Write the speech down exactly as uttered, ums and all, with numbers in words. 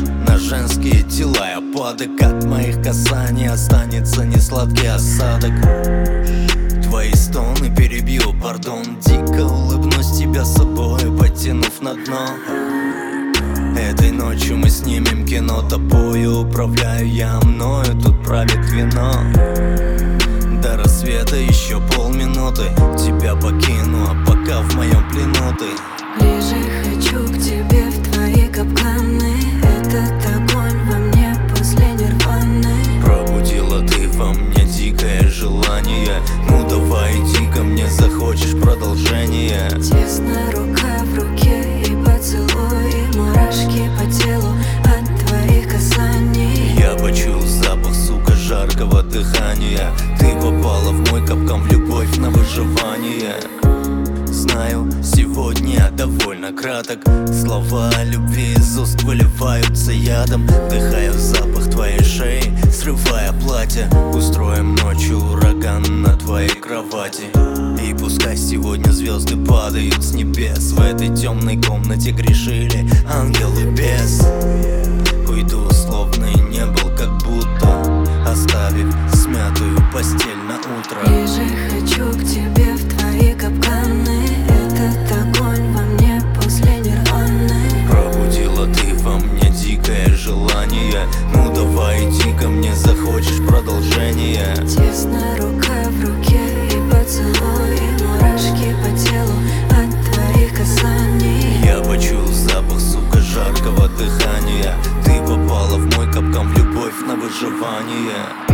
на женские тела я падок. От моих касаний останется несладкий осадок. Твои стоны перебью, пардон. Дико улыбнусь тебя собой, потянув на дно. Этой ночью мы снимем кино. Тобою управляю я, мною тут правит вино. До рассвета еще полминуты, тебя покину, а пока в моем плену ты. Ближе хочу к тебе, в твои капканы. Этот огонь во мне после нирваны. Пробудила ты во мне дикое желание. Ну давай иди ко мне, захочешь продолжение. Тесно рука в руке и поцелуй, и мурашки по телу от твоих касаний. Я почуял запах, сука, жаркого дыхания. Ты попала в мой капкан, в любовь на выживание. Знаю, сегодня довольно краток. Слова о любви из уст выливаются ядом. Вдыхаю запах твоей шеи, срывая платье. Устроим ночью ураган на твоей кровати. И пускай сегодня звезды падают с небес. В этой темной комнате грешили ангелы без. Уйду, словно и не был, как будто оставив смятую постель на утро. Ближе хочу к тебе, в твои капканы. Этот огонь во мне после нирваны. Пробудила ты во мне дикое желание. Ну давай иди ко мне, захочешь продолжение. Тесно рука в руке и поцелуй, и мурашки по телу от твоих касаний. Я почуял запах, сука, жаркого дыхания. Ты попала в мой капкан, в любовь на выживание.